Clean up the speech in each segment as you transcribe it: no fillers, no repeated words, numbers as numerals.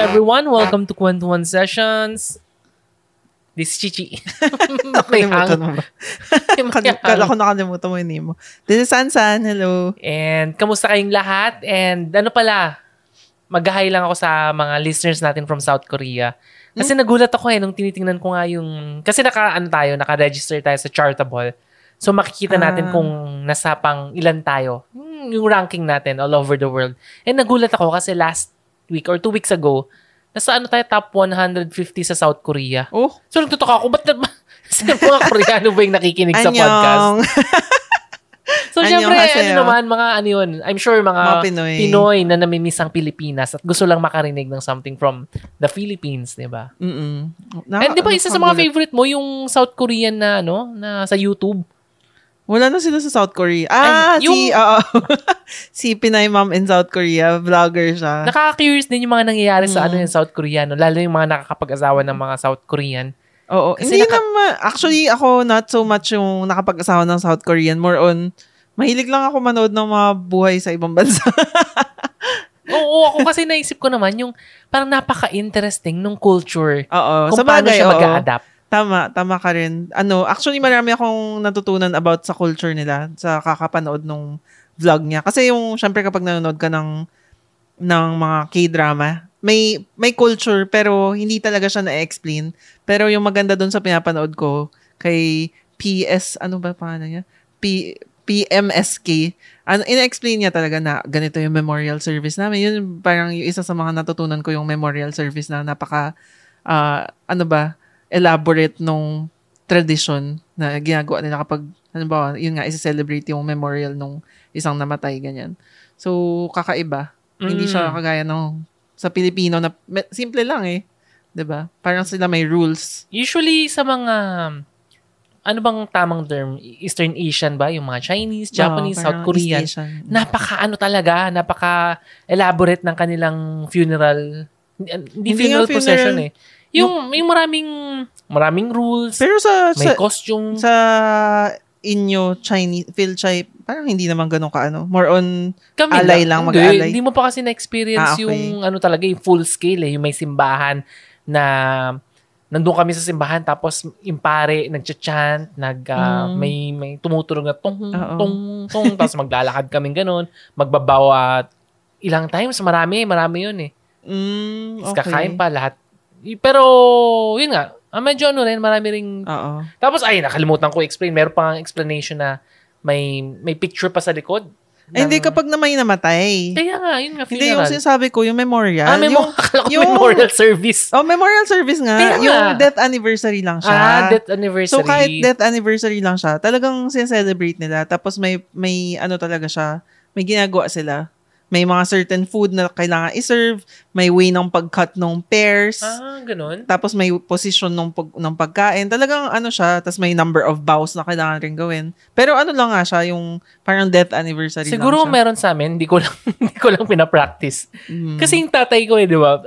everyone. Welcome to Kwentuhan Sessions. This is Chichi. Nakalimutan mo ba? Kala ko nakalimutan mo yung name mo. This is Sansan. Hello. And kamusta kayong lahat? And ano pala, mag-hi lang ako sa mga listeners natin from South Korea. Kasi nagulat ako nung tinitingnan ko nga yung... Kasi naka-register tayo sa Chartable. So makikita natin kung nasa pang ilan tayo. Yung ranking natin all over the world. And nagulat ako kasi last week or 2 weeks ago, nasa tayo top 150 sa South Korea. Oh. So nagtutaka ako, ba't sino mga Koreano ba yung nakikinig sa podcast? So syempre, I'm sure mga Pinoy na namimiss ang Pilipinas at gusto lang makarinig ng something from the Philippines, di ba? And di ba isa sa mga favorite mo yung South Korean na na sa YouTube? Wala na sila sa South Korea. Si Pinay Mom in South Korea, vlogger siya. Nakaka-curious din yung mga nangyayari sa yung South Koreano, lalo yung mga nakakapag-asawa ng mga South Korean. Oo. Kasi hindi naman, actually ako not so much yung nakapag-asawa ng South Korean, more on, mahilig lang ako manood ng mga buhay sa ibang bansa. Oo, ako kasi naisip ko naman yung parang napaka-interesting nung culture. Oo. Kung paano siya mag-a-adapt. Tama ka rin. Actually marami akong natutunan about sa culture nila sa kakapanood nung vlog niya. Kasi syempre kapag nanonood ka ng mga K-drama, may culture pero hindi talaga siya na-explain. Pero yung maganda doon sa pinapanood ko kay ano ba pangalan niya? PMSK. Ina-explain niya talaga na ganito yung memorial service namin. Yun parang yung isa sa mga natutunan ko yung memorial service na napaka elaborate nung tradition na ginagawa nila kapag, yun nga, isi-celebrate yung memorial nung isang namatay, ganyan. So, kakaiba. Hindi siya kagaya ng sa Pilipino na simple lang eh. 'Di ba? Parang sila may rules. Usually, sa mga, ano bang tamang term? Eastern Asian ba? Yung mga Chinese, Japanese, South Korean. Napaka-elaborate ng kanilang funeral. Hindi funeral procession eh. Yung maraming rules, pero may costume. Sa inyo, Chinese, Phil-Chai, parang hindi naman ganun more on alay lang, mag-alay. Hindi mo pa kasi na-experience yung talaga, yung full scale yung may simbahan na nandun kami sa simbahan tapos yung pare nagcha-chant, may tumutulog na tong tapos maglalakad kaming ganun, magbabawa ilang times, marami yun eh. Kakain pa lahat. Pero, yun nga, medyo marami ring... Tapos, nakalimutan ko explain. Meron pang explanation na may picture pa sa likod. Hindi, kapag na may namatay. Kaya nga, yun nga, funeral. Hindi, yung sinasabi ko, yung memorial. Yung memorial service. Memorial service nga. Kaya yung death anniversary lang siya. Death anniversary. So, kahit death anniversary lang siya, talagang sincelebrate nila. Tapos, may talaga siya, may ginagawa sila. May mga certain food na kailangan i-serve, may way ng pag-cut ng pears. Ganun. Tapos may position ng pagkain. Talagang siya, tapos may number of bows na kailangan rin gawin. Pero lang nga siya, yung parang death anniversary siguro lang siya. Meron sa amin, hindi ko lang pinapractice. Kasi yung tatay ko di ba,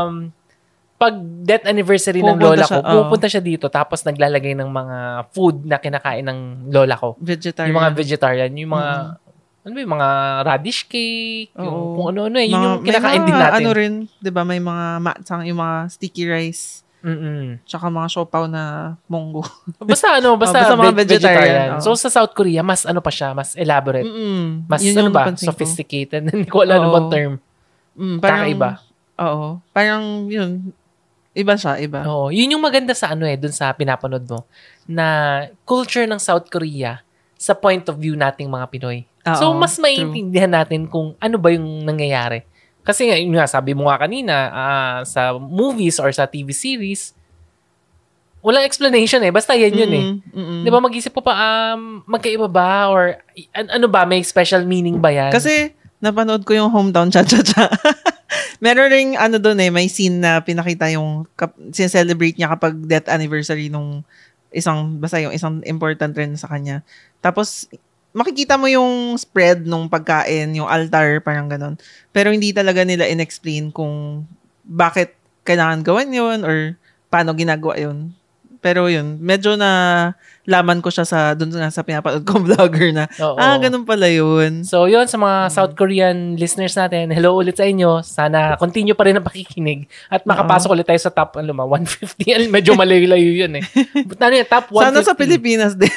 pag death anniversary ng lola ko, pupunta siya dito tapos naglalagay ng mga food na kinakain ng lola ko. Vegetarian. Yung mga vegetarian, yung mga yung mga radish cake, yung kung ano-ano yun yung kinakain din natin. Rin, 'di ba, may mga yung mga sticky rice. Tsaka mga siopaw na monggo. Basta mga vegetarian. So sa South Korea, mas pa siya, mas elaborate. Mas sophisticated. Hindi ko alam bang term. Kakaiba. Oo. Parang yun, iba siya, iba. Oo. Yun yung maganda sa dun sa pinapanood mo, na culture ng South Korea sa point of view nating mga Pinoy. So, mas maiintindihan natin kung ano ba yung nangyayari. Kasi nga, sabi mo nga kanina, sa movies or sa TV series, walang explanation eh. Basta yan yun eh. Di ba, mag-isip ko pa, magkaiba ba? Or ano ba, may special meaning ba yan? Kasi, napanood ko yung Hometown Cha-Cha-Cha. Meron ring doon may scene na pinakita yung sincelebrate niya kapag death anniversary nung yung isang important rin sa kanya. Tapos, makikita mo yung spread nung pagkain, yung altar, parang ganon. Pero hindi talaga nila in-explain kung bakit kailangan gawin yun or paano ginagawa yun. Pero yun, medyo na laman ko siya dun sa pinapanood kong vlogger na, ganun pala yun. So yun, sa mga South Korean listeners natin, hello ulit sa inyo. Sana continue pa rin ang pakikinig at makapasok ulit tayo sa top 150. Medyo malayo-layo yun eh. Ano yun, top 150. Sana sa Pilipinas din.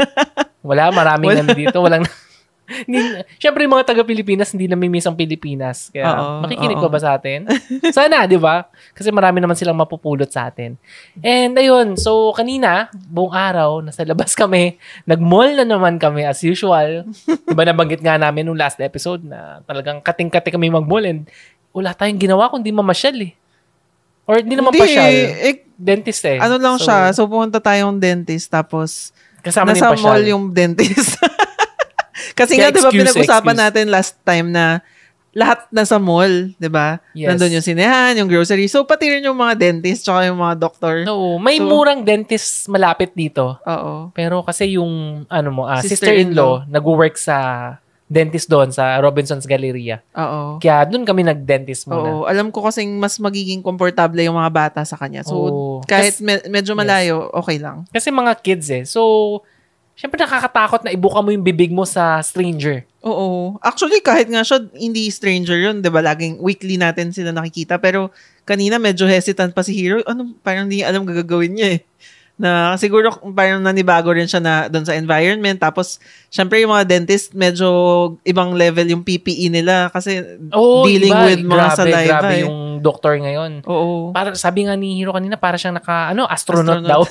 Maraming nandito. Walang... Siyempre, yung mga taga-Pilipinas, hindi namimiss ang Pilipinas. Kaya, makikinig pa ba sa atin? Sana, di ba? Kasi marami naman silang mapupulot sa atin. And, ayun. So, kanina, buong araw, nasa labas kami. Nag-mall na naman kami as usual. Diba, nabanggit nga namin nung last episode na talagang kating-kati kami mag-mall and wala tayong ginawa kundi mamasyal eh. Or hindi naman pasyal. Dentist eh. Ano lang siya. So, pumunta tayong dentist tapos kasama nasa mall yung dentist. Kasi nga, di ba, pinag-usapan natin last time na lahat nasa mall, di ba? Yes. Nandun yung sinehan, yung grocery. So, pati rin yung mga dentist tsaka yung mga doctor. No, may murang dentist malapit dito. Oo. Pero kasi yung, sister-in-law, nag-work sa dentist doon sa Robinson's Galleria. Oo. Kaya doon kami nag-dentist muna. Oo. Alam ko kasing mas magiging komportable yung mga bata sa kanya. So, kahit medyo malayo, okay lang. Kasi mga kids eh. So, syempre nakakatakot na ibuka mo yung bibig mo sa stranger. Oo. Actually, kahit nga siya, hindi stranger yun. Diba? Laging weekly natin sila nakikita. Pero kanina medyo hesitant pa si Hero. Parang hindi alam gagawin niya eh. Na siguro parang nanibago rin siya na doon sa environment. Tapos, syempre yung mga dentist, medyo ibang level yung PPE nila. Kasi dealing with mga saliva. Grabe yung doctor ngayon. Oo. Para, sabi nga ni Hero kanina, para siyang astronaut daw.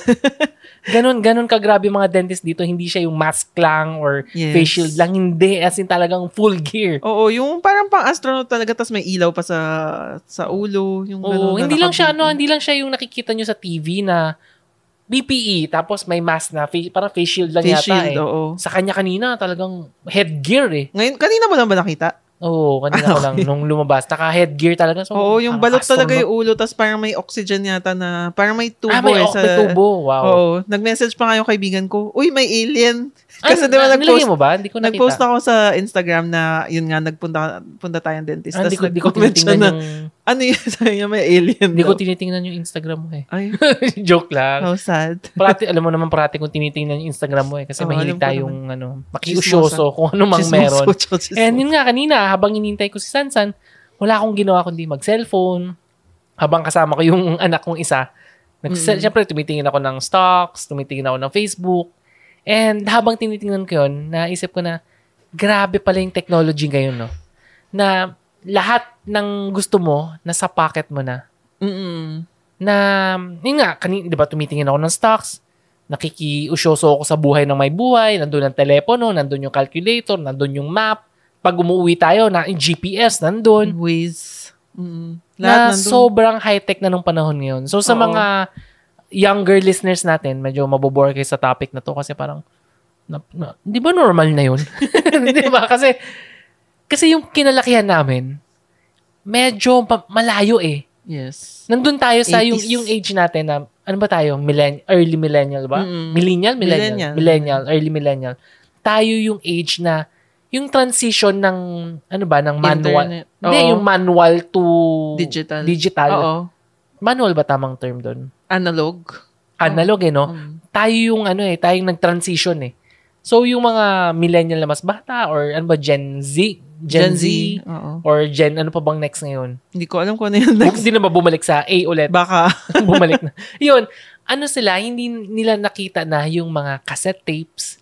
Ganon kagrabe mga dentist dito. Hindi siya yung mask lang or face shield lang. Hindi. As in talagang full gear. Oo. Yung parang pang astronaut talaga. Tas may ilaw pa sa ulo. Yung hindi lang siya yung nakikita nyo sa TV na PPE, tapos may mask na, parang face shield lang yata eh. Oo. Sa kanya kanina, talagang headgear eh. Ngayon, kanina mo lang ba nakita? Oo, kanina ko lang nung lumabas. Naka-headgear talaga. So, oo, yung balot talaga yung ulo, tapos parang may oxygen yata na, parang may tubo may tubo, wow. Oo, nag-message pa nga yung kaibigan ko, uy, may alien. Kasi diba nilagay mo ba? Hindi ko nakita. Nag-post ako sa Instagram na, yun nga, punta tayong dentist. Hindi ko tinitingnan yung... Ano yun? Sabi niya, may alien. Hindi ko tinitingnan yung Instagram mo eh. Ay. Joke lang. How sad. Alam mo naman kung tinitingnan yung Instagram mo eh. Kasi mahilig tayong makiusyoso kung ano mang meron. And yun nga, kanina, habang inintay ko si Sansan, wala akong ginawa kundi mag-cellphone. Habang kasama ko yung anak kong isa. Siyempre, tumitingin ako ng stocks, tumitingin ako ng Facebook. And habang tinitingnan ko yun, naisip ko na, grabe pala yung technology ngayon, no? Na lahat ng gusto mo, nasa pocket mo na. Na, yun nga, di ba, tumitingin ako ng stocks, nakikiusyoso ako sa buhay ng may buhay, nandun ang telepono, nandun yung calculator, nandun yung map. Pag umuwi tayo, yung GPS, nandun. Waze. Na sobrang high-tech na nung panahon ngayon. So, sa mga younger listeners natin, medyo mabobore kayo sa topic na to kasi parang, di ba normal na yun? Di ba? Kasi yung kinalakihan namin, medyo malayo eh. Yes. Nandun tayo sa yung age natin na, ano ba tayo? Early millennial ba? Millennial, early millennial. Tayo yung age na, yung transition ng, ng manual. Hindi, yung manual to digital. Oo. Manual ba tamang term doon? Analog no? Tayo yung tayong nag-transition eh. So, yung mga millennial na mas bata or Gen Z, or Gen, ano pa bang next ngayon? Hindi ko alam kung ano yung next. Hindi na ba bumalik sa A ulit? Baka. Bumalik na. Yun, sila, hindi nila nakita na yung mga cassette tapes,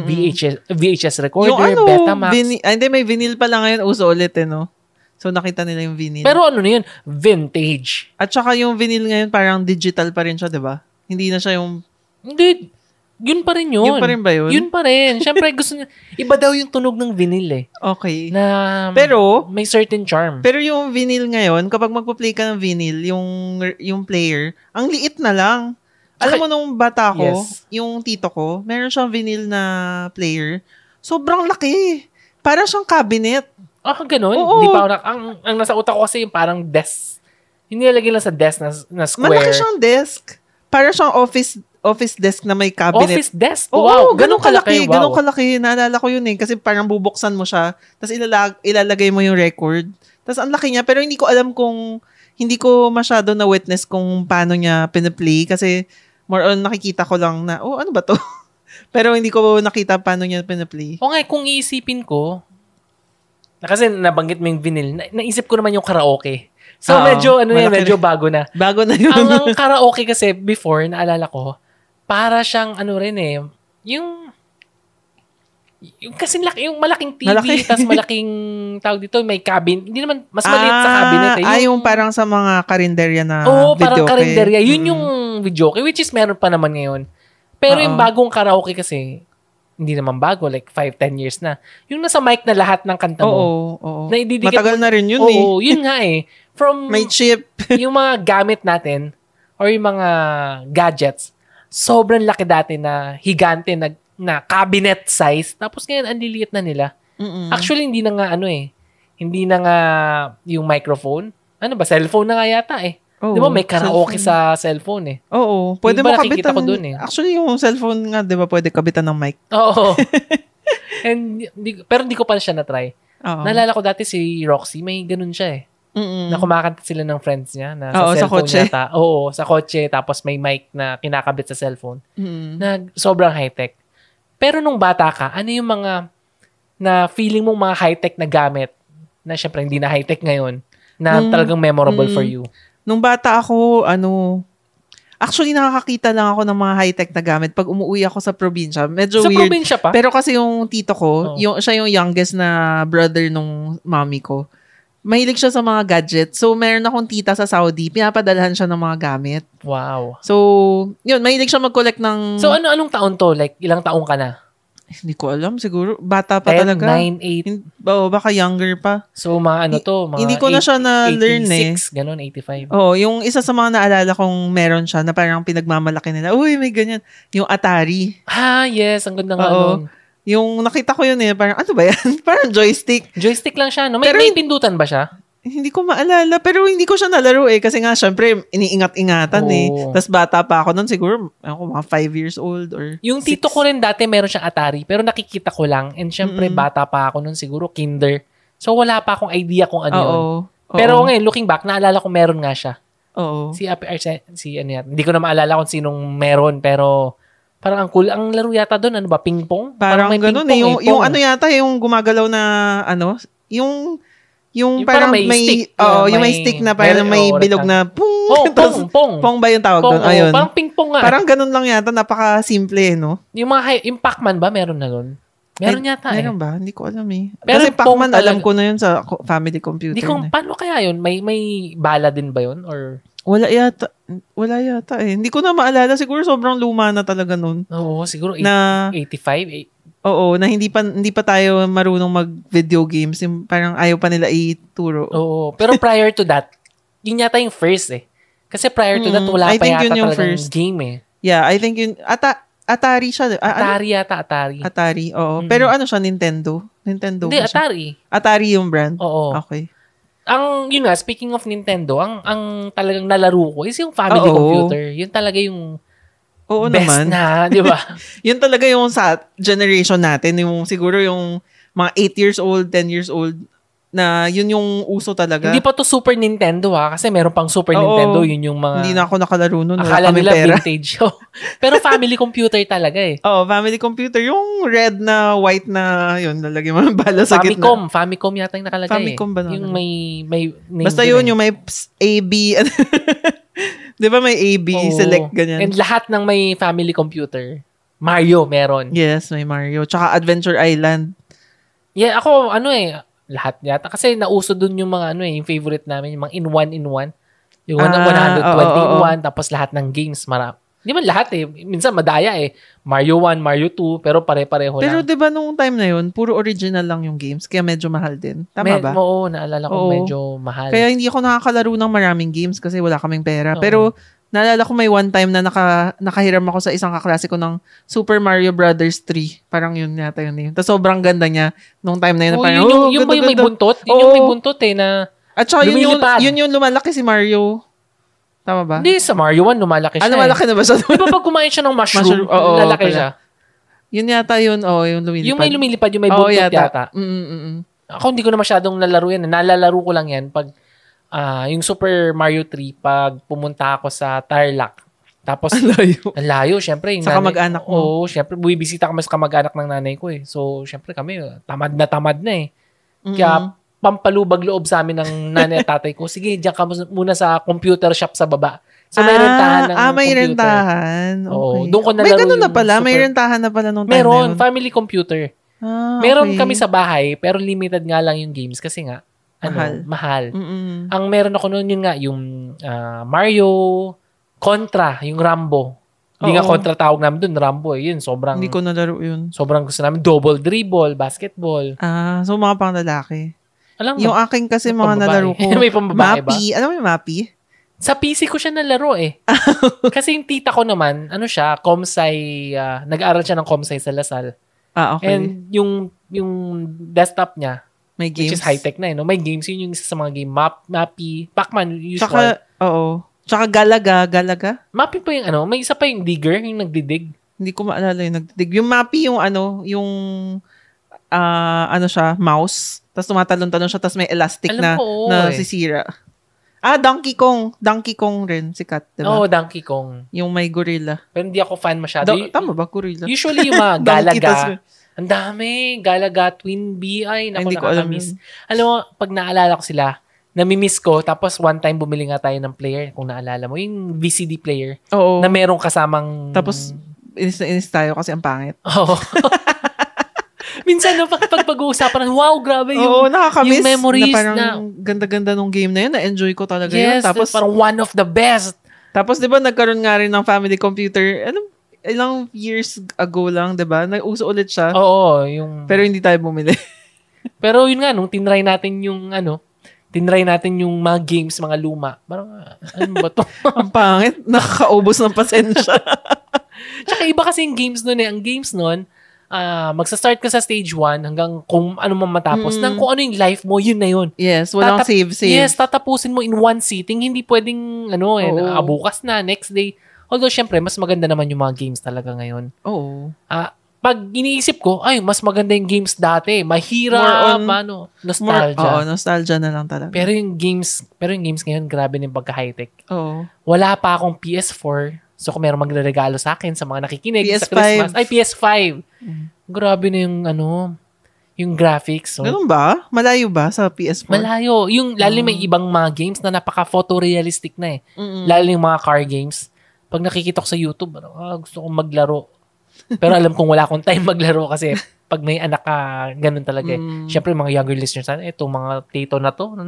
VHS recorder, Betamax. Hindi, may vinyl pa lang ngayon, uso ulit no? So, nakita nila yung vinyl. Pero ano na yun? Vintage. At saka yung vinyl ngayon, parang digital pa rin siya, di ba? Hindi na siya yung... Hindi. Yun pa rin yun. Yun pa rin ba yun? Yun pa rin. Siyempre, gusto niya... Iba daw yung tunog ng vinyl eh. Okay. Na pero, may certain charm. Pero yung vinyl ngayon, kapag magpa-play ka ng vinyl, yung player, ang liit na lang. Alam mo nung bata ko, yung tito ko, meron siyang vinyl na player. Sobrang laki. Para siyang cabinet. Ganun? Hindi pa ang nasa utak ko kasi yung parang desk. Hindi nilagay lang sa desk na square. Malaki siyang desk. Para siyang office desk na may cabinet. Office desk? Wow. Ganun kalaki. Wow. Ganun kalaki. Naalala ko yun kasi parang bubuksan mo siya. Tapos ilalagay mo yung record. Tapos ang laki niya. Pero hindi ko alam hindi ko masyado na witness kung paano niya pinaplay. Kasi more on nakikita ko lang na, ano ba to? Pero hindi ko nakita paano niya pinaplay. O nga, kung iisipin ko, kasi nabanggit mo yung vinyl, naisip ko naman yung karaoke. So, medyo bago na. Bago na yun. Ang karaoke kasi before, naalala ko, para siyang yung kasi yung malaking TV, tas malaking tawag dito, may cabin. Hindi naman, mas maliit sa cabinet. Yung parang sa mga karinderya na videoke. Parang karinderya. Yun yung videoke, which is meron pa naman ngayon. Pero yung bagong karaoke kasi, hindi naman bago, like 5-10 years na. Yung nasa mic na lahat ng kanta mo. Oo. Matagal na rin yun eh. Oo, yun nga eh. From may chip. yung mga gamit natin, or yung mga gadgets, sobrang laki dati na higante na cabinet size. Tapos ngayon, ang liliit na nila. Actually, hindi na nga hindi na nga yung microphone. Ano ba? Cellphone na nga yata eh. Di ba may karaoke sa cellphone eh. Oo. Pwede mo kabitan. Ko dun eh. Actually, yung cellphone nga, di ba pwede kabitan ng mic? Oo. Pero hindi ko pa siya na-try. Naalala ko dati si Roxy, may ganun siya eh. Na kumakanta sila ng friends niya na sa cellphone yata. Oo, sa kotse. Tapos may mic na kinakabit sa cellphone. Na sobrang high-tech. Pero nung bata ka, ano yung mga na feeling mong mga high-tech na gamit na syempre hindi na high-tech ngayon na talagang memorable for you? Nung bata ako, actually nakakakita lang ako ng mga high-tech na gamit pag umuwi ako sa probinsya. Medyo sa weird. Sa probinsya pa? Pero kasi yung tito ko, siya yung youngest na brother nung mommy ko. Mahilig siya sa mga gadgets. So, meron akong tita sa Saudi. Pinapadalhan siya ng mga gamit. Wow. So, yun. Mahilig siya mag-collect ng... So, anong taon to? Like, ilang taong ka na? Hindi ko alam. Siguro, bata pa 10, talaga. 9, 8. Baka younger pa. So, mga mga hindi ko na siya na-learn 86, ganun, 85. Yung isa sa mga naalala kong meron siya na parang pinagmamalaki nila. Uy, may ganyan. Yung Atari. Yes. Ang ganda nga nun. Yung nakita ko yun parang ano ba yan? Parang joystick. Joystick lang siya, no? May pindutan ba siya? Hindi ko maalala, pero hindi ko siya nalaro kasi nga, syempre, iniingat-ingatan Tapos bata pa ako nun, siguro, mga 5 years old or yung 6. Tito ko rin dati, meron siyang Atari, pero nakikita ko lang. And syempre, bata pa ako nun, siguro, kinder. So, wala pa akong idea kung ano yun. Pero ngayon, looking back, naalala ko meron nga siya. Hindi ko na maalala kung sinong meron, pero parang ang cool. Ang laro yata doon, ano ba? Ping-pong? Parang ganun yung ano yata, yung gumagalaw na, yung parang may stick. Yung may stick na parang may bilog na pong. Pong ba yung tawag doon? Ayun. Parang ping-pong nga. Parang ganun lang yata. Napaka-simple, no? Yung Pac-Man ba? Meron na doon? Meron yata meron ba? Hindi ko alam Pero kasi Pac-Man, alam ko na yun sa family computer. Paano kaya yun? May bala din ba yun? Or... Wala yata Hindi ko na maalala. Siguro sobrang luma na talaga nun. Oo, siguro 85. Oo, na hindi pa tayo marunong mag-video games. Yung parang ayaw pa nila ituro. Oo, pero prior to that, yun yata yung first Kasi prior to that, wala pa yata talagang first game Yeah, I think yun, Atari siya. Atari, oo. Pero ano siya, Nintendo? Hindi, Atari. Atari yung brand? Oo. Okay. Yun nga, speaking of Nintendo, ang talagang nalaro ko is yung family computer. Yun talaga yung best naman. Na, di ba? Yun talaga yung sa generation natin, yung siguro yung mga 8 years old, 10 years old, na yun yung uso talaga. Hindi pa to Super Nintendo kasi meron pang Super Nintendo, yun yung mga... Hindi na ako nakalaro nun. Akala nila vintage. Pero family computer talaga family computer. Yung red na white na, yun, lalagyan mo ng bala sa gitna. Famicom yata yung nakalagay. Famicom ba naman? Yung may basta yun, yung may AB. Di ba may AB, select, ganyan. And lahat ng may family computer. Mario, meron. Yes, may Mario. Tsaka Adventure Island. Yeah, ako, lahat yata. Kasi nauso dun yung mga, yung favorite namin, yung mga in-one. Yung 121, tapos lahat ng games, Hindi man lahat Minsan madaya Mario 1, Mario 2, pero pare-pareho lang. Pero diba nung time na yun, puro original lang yung games, kaya medyo mahal din. Tama ba? Oo, naalala ko medyo mahal. Kaya hindi ako nakakalaro ng maraming games kasi wala kaming pera. Pero naalala ko may one time na nakahiram ako sa isang kaklase ko ng Super Mario Brothers 3. Parang yun yata yun Tapos sobrang ganda niya nung time na yun. Yung may buntot? Yun yung may buntot na at saka yun yung lumalaki si Mario. Tama ba? Hindi, sa Mario 1 lumalaki siya. Lumalaki na ba siya? Di ba pag kumain siya ng mushroom, lalaki siya? Yun yata yun. Yung lumilipad. Yung may lumilipad, yung may buntot yata. Ako hindi ko na masyadong nalaro yan. Nalalaro ko lang yan pag yung Super Mario 3 pag pumunta ako sa Tarlac. Tapos, Ang layo, syempre. Sa kamag-anak mo. Oo, syempre, bumibisita kami sa kamag-anak ng nanay ko eh. So, syempre kami, tamad na eh. Kaya, pampalubag loob sa amin ng nanay at tatay ko, sige, diyan ka muna sa computer shop sa baba. So, may rentahan ng computer. May rentahan. Okay. Oo, doon ko nalaro may ganun na pala. May rentahan na pala nung time meron, na yun. family computer. Meron kami sa bahay, pero limited nga lang yung games kasi nga, mahal. Ang meron ako noon, yun nga, yung Mario, Contra, yung Rambo. Hindi nga Contra tawag namin dun, Rambo eh. Yun, sobrang... Hindi ko nalaro yun. Sobrang gusto namin. Double dribble, basketball. So mga pang lalaki. Alam mo, yung aking kasi mga nalaro ko. May pambabae ba? Mappy. Alam mo yung Mappy? Sa PC ko siya nalaro eh. Kasi yung tita ko naman, siya, Comsci, nag-aaral siya ng Comsci sa Lasal. Okay. And yung desktop niya, may games. Which is high-tech na no? May games, yun yung isa sa mga game. Mappy, Pac-Man, usual. Tsaka Galaga. Mappy pa yung may isa pa yung digger, yung nagdidig. Hindi ko maalala yung nagdidig. Yung Mappy yung siya, mouse. Tapos tumatalon-talon siya, tapos may elastic na sisira. Donkey Kong. Donkey Kong rin, sikat, diba? Oo, Donkey Kong. Yung may gorilla. Pero hindi ako fan masyado. Tama ba, gorilla? Usually yung mga Galaga. Ang dami. Galaga, Twin B. Naku, hindi ko alam yun. Alam mo, pag naalala ko sila, namimiss ko, tapos one time bumili nga tayo ng player, kung naalala mo, yung VCD player. Oo. Na merong kasamang... Tapos, inis tayo kasi ang pangit. Oo. Minsan, pag pag-uusapan, wow, grabe yung memories na parang ganda-ganda nung game na yun. Na-enjoy ko talaga yun. Tapos, parang one of the best. Tapos, di ba, nagkaroon nga rin ng family computer. Ilang years ago lang, di ba? Nag-uso ulit siya. Oo. Pero hindi tayo bumili. Pero yun nga, nung tinry natin yung mga games, mga luma. Parang, ano ba to? Ang pangit. Nakakaubos ng pasensya. Tsaka iba kasi yung games nun eh. Ang games nun, magsa-start ka sa stage 1 hanggang kung ano man matapos. Nang kung ano yung life mo, yun na yun. Yes, walang save. Yes, tatapusin mo in one sitting. Hindi pwedeng, bukas na, next day. Although, syempre, mas maganda naman yung mga games talaga ngayon. Oo. Pag iniisip ko, mas maganda yung games dati. Mahirap, nostalgia. Nostalgia na lang talaga. Pero yung games ngayon, grabe na yung pagka-high-tech. Oo. Wala pa akong PS4. So, kung meron magre-regalo sa akin, sa mga nakikinig PS5. sa Christmas. PS5. Grabe na yung graphics. So, ganun ba? Malayo ba sa PS4? Malayo. Lalo may ibang mga games na napaka-photorealistic na eh. Lalo yung mga car games. Pag nakikita ko sa YouTube, gusto kong maglaro. Pero alam kong wala akong time maglaro kasi pag may anak ka, ganun talaga eh. Siyempre, mga younger listeners, itong mga tito na to.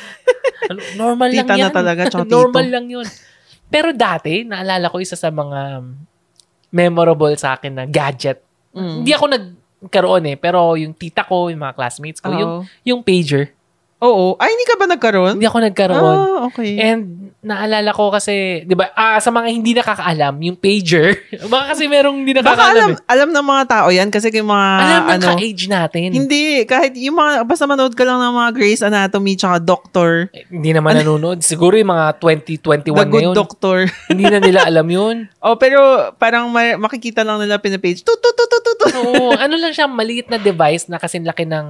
Normal lang yan. Tita na talaga, tsaka tito. Normal lang yun. Pero dati, naalala ko isa sa mga memorable sa akin na gadget. Hindi ako nagkaroon eh, pero yung tita ko, yung mga classmates ko, yung pager. Oo. Ay, hindi ka ba nagkaroon? Hindi ako nagkaroon. Okay. And naalala ko kasi, di ba, sa mga hindi nakakaalam, yung pager, baka kasi merong hindi nakakaalam. Baka alam ng mga tao yan kasi yung mga, alam ng ka-age natin. Hindi, kahit yung mga, basta manood ka lang ng mga Grey's Anatomy tsaka Doctor. Hindi naman nanonood. Siguro yung mga 2021 The Good ngayon. Doctor. Hindi na nila alam yun. Pero parang makikita lang nila pinapage. Oo, lang siya, maliit na device na kasing laki ng,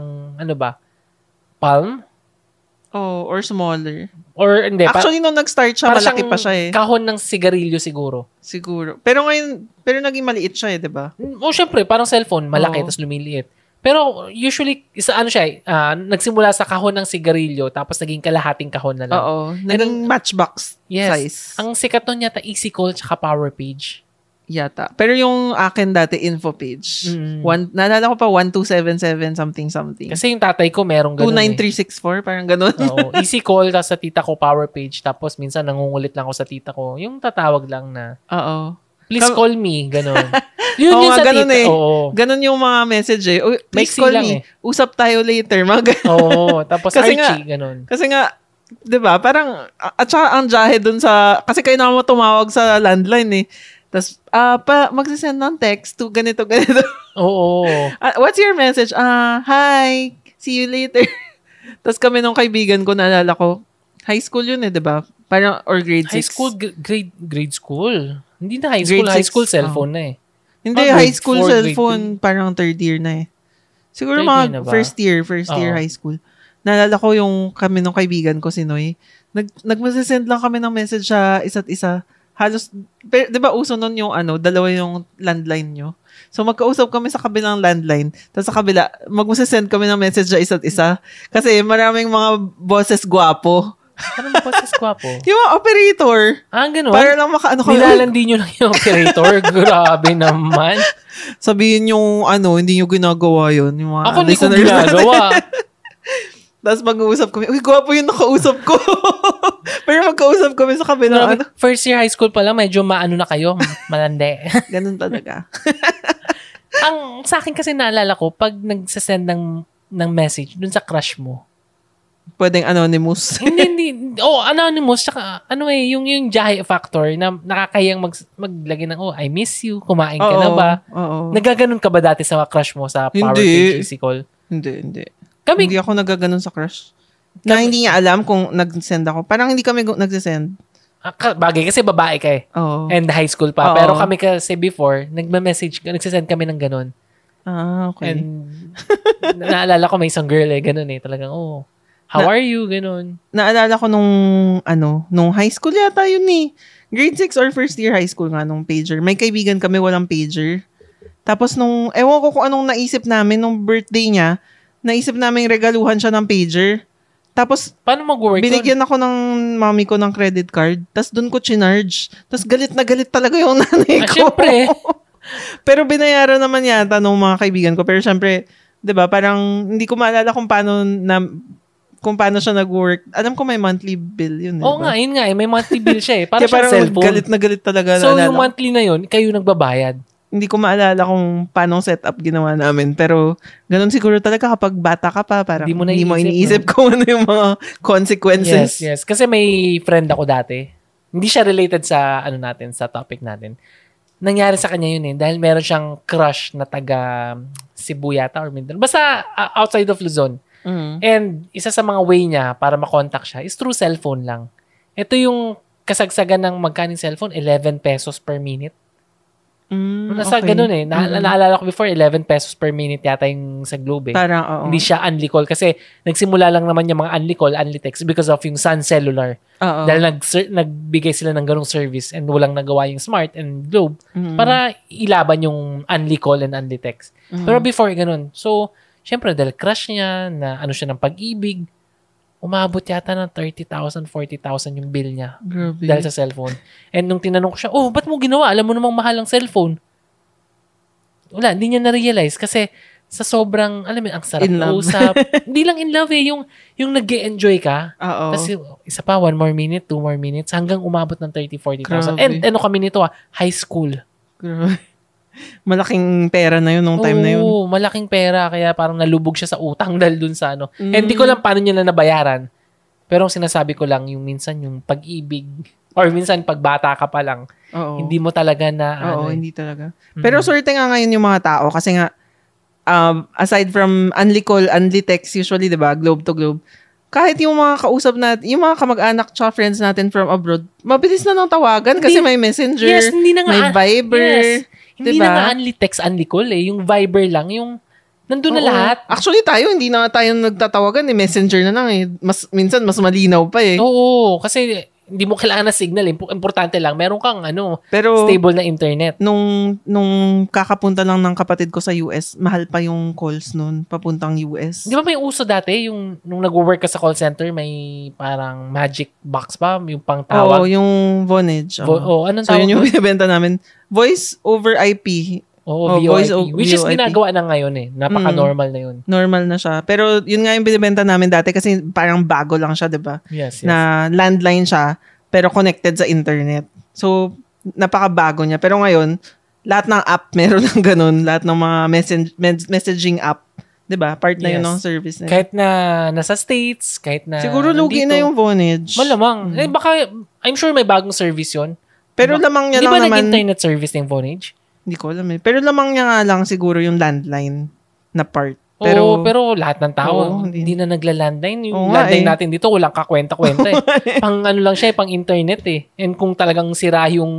palm? Or smaller. Or hindi. Actually, nung nag-start siya, malaki pa siya eh. Kahon ng sigarilyo siguro. Siguro. Pero ngayon, naging maliit siya eh, di ba? Syempre, parang cellphone, malaki, tapos lumiliit. Pero usually, nagsimula sa kahon ng sigarilyo, tapos naging kalahating kahon na lang. Oo. Naging matchbox size. Ang sikat nun yata, Easy Call tsaka Power Page. Yata. Pero yung akin dati, info page. Naalala ko pa, 1277 something. Kasi yung tatay ko merong ganun 29364, parang ganun. Oo. Easy Call, tapos sa tita ko, Power Page. Tapos minsan nangungulit lang ako sa tita ko. Yung tatawag lang na, please call me, ganun. Yun sa ganun tita. Eh. Oo. Ganun yung mga message eh. Please call me. Usap tayo later. Oo. Tapos kasi Archie, ganun. Kasi nga, 'di ba? Parang at saka ang jahe dun sa kasi kayo na mo tumawag sa landline eh. Tapos magsisend ng text to ganito. Oo. What's your message? Hi, see you later. Tapos kami nung kaibigan ko, naalala ko, high school yun eh, 'di ba? Parang or grade 6. High school, grade school. Hindi na high school, high school cellphone na eh. Hindi, high school cellphone, parang third year na eh. Siguro mga first year high school. Naalala ko yung kami nung kaibigan ko, si Noy. Nagmasasend lang kami ng message sa isa't isa. halos, di ba uso nun yung dalawa yung landline nyo? So, magkausap kami sa kabilang landline. Tapos sa kabila, mag-send kami ng message sa isa't isa. Kasi maraming mga boses gwapo. Anong boses gwapo? Yung mga operator. Ganun? Para lang makaano kami. Nilalandi nyo lang yung operator. Grabe naman. Sabihin yung hindi nyo ginagawa yun. Yung mga ako hindi ko ginagawa. Tapos mag-uusap kami, uy, gwapo yung nakausap ko. Pero magkausap kami sa kabilang First year high school pa lang, medyo maano na kayo. Malande. Ganun talaga. Ang sa akin kasi naalala ko, pag nagsasend ng message dun sa crush mo. Pwedeng anonymous. hindi. Anonymous. Tsaka, yung jahe factor na nakakayang maglagay ng, I miss you, kumain ka na ba? Oo. Nagaganon ka ba dati sa crush mo sa Power Page GC Call? Hindi. Hindi ako nagaganon sa crush. Hindi niya alam kung nag-send ako. Parang hindi kami nagsisend. Bagay kasi babae ka eh. Oo. And high school pa. Pero kami kasi before, nagsisend kami ng ganon. Okay. And naalala ko may isang girl ganon talagang, how are you? Ganon. Naalala ko nung high school yata yun Grade 6 or first year high school nga nung pager. May kaibigan kami walang pager. Tapos ewan ko kung anong naisip namin nung birthday niya, naisip namin regaluhan siya ng pager. Tapos, paano mag-work binigyan ako ng mami ko ng credit card. Tapos, doon ko chinarge. Tapos, galit na galit talaga yung nanay ko. Siyempre. Pero, binayaran naman yata ng mga kaibigan ko. Pero, siyempre, di ba, parang, hindi ko maalala kung paano siya nag-work. Alam ko may monthly bill yun. Oo nga, yun nga. May monthly bill siya Para siyang cellphone. Galit na galit talaga. So, yung monthly na yun, kayo nagbabayad. Hindi ko maalala kung paano setup ginawa namin. Pero, ganun siguro talaga kapag bata ka pa, parang hindi mo iniisip kung ano yung mga consequences. Yes. Kasi may friend ako dati. Hindi siya related sa sa topic natin. Nangyari sa kanya yun dahil meron siyang crush na taga Cebu yata or Mindanao. Basta outside of Luzon. Mm-hmm. And isa sa mga way niya para makontak siya is through cellphone lang. Ito yung kasagsagan ng magkaning cellphone, 11 pesos per minute. Nasa okay. ganun Naalala ko before, 11 pesos per minute yata yung sa Globe Parang, oo. Hindi siya unli call kasi nagsimula lang naman yung mga unli call, unli text because of yung Sun Cellular. Oo. Dahil nagbigay sila ng ganung service and walang nagawa yung Smart and Globe para ilaban yung unli call and unli text. Pero before ganun. So, syempre dahil crush niya na siya ng pag-ibig, umabot yata ng 30,000, 40,000 yung bill niya. Grabe. Dahil sa cellphone. And nung tinanong ko siya, ba't mo ginawa? Alam mo namang mahal ang cellphone. Wala, hindi niya na-realize kasi sa sobrang, ang sarap na usap. Hindi lang in love yung nag-e-enjoy ka. Oo. Kasi isa pa, 1 more minute, 2 more minutes, hanggang umabot ng 30,000, 40,000. And kami nito high school. Grabe. Malaking pera na yun nung time na yun. Oo, malaking pera. Kaya parang nalubog siya sa utang dahil dun sa And di ko lang paano niya na nabayaran. Pero ang sinasabi ko lang, yung minsan yung pag-ibig or minsan pagbata ka pa lang, hindi mo talaga na hindi talaga. Pero swerte nga ngayon yung mga tao kasi nga, aside from unli call, unli text, usually, diba, globe to globe, kahit yung mga kausap natin, yung mga kamag-anak tsaka friends natin from abroad, mabilis na nang tawagan kasi may messenger, may Viber. Yes. Hindi na nga unli text, unli call Yung Viber lang, yung nandun na lahat. Actually tayo, hindi na tayo nagtatawagan messenger na lang minsan mas malinaw pa Oo, kasi hindi mo kailangan na signal. Importante lang, meron kang pero, stable na internet. Nung kakapunta lang ng kapatid ko sa US, mahal pa yung calls nun, papuntang US. Di ba may uso dati, nung nag-work ka sa call center, may parang magic box pa, yung pang tawag? Oo, yung Vonage. Anong so, tawag? yun yung binibenta namin. Voice over IP. VoIP. Which is ginagawa na ngayon Napaka-normal na yun. Normal na siya. Pero yun nga yung binibenta namin dati kasi parang bago lang siya, diba? Yes. Na landline siya, pero connected sa internet. So, napakabago niya. Pero ngayon, lahat ng app meron ng ganun. Lahat ng mga messaging app. Diba? Part na yun ng service na yun. Kahit na nasa States, kahit na siguro lugi na yung Vonage. Malamang. Baka, I'm sure may bagong service yun. Pero lamang niya lang naman. Di ba nag-internet service ng Vonage? Hindi ko alam Pero lamang niya nga lang siguro yung landline na part. Pero lahat ng tao, hindi na nagla-landline. Yung landline natin dito, walang kakwenta-kwenta Pang lang siya, pang internet And kung talagang sira yung